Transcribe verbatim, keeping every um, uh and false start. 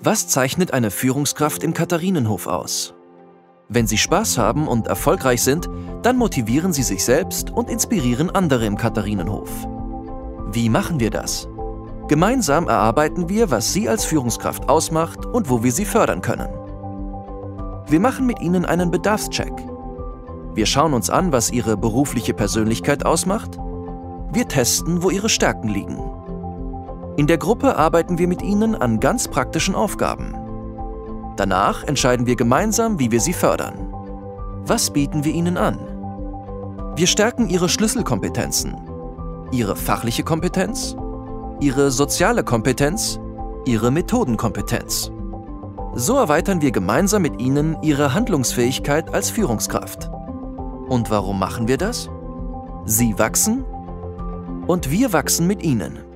Was zeichnet eine Führungskraft im Katharinenhof aus? Wenn Sie Spaß haben und erfolgreich sind, dann motivieren Sie sich selbst und inspirieren andere im Katharinenhof. Wie machen wir das? Gemeinsam erarbeiten wir, was Sie als Führungskraft ausmacht und wo wir Sie fördern können. Wir machen mit Ihnen einen Bedarfscheck. Wir schauen uns an, was Ihre berufliche Persönlichkeit ausmacht. Wir testen, wo Ihre Stärken liegen. In der Gruppe arbeiten wir mit Ihnen an ganz praktischen Aufgaben. Danach entscheiden wir gemeinsam, wie wir Sie fördern. Was bieten wir Ihnen an? Wir stärken Ihre Schlüsselkompetenzen, Ihre fachliche Kompetenz, Ihre soziale Kompetenz, Ihre Methodenkompetenz. So erweitern wir gemeinsam mit Ihnen Ihre Handlungsfähigkeit als Führungskraft. Und warum machen wir das? Sie wachsen und wir wachsen mit Ihnen.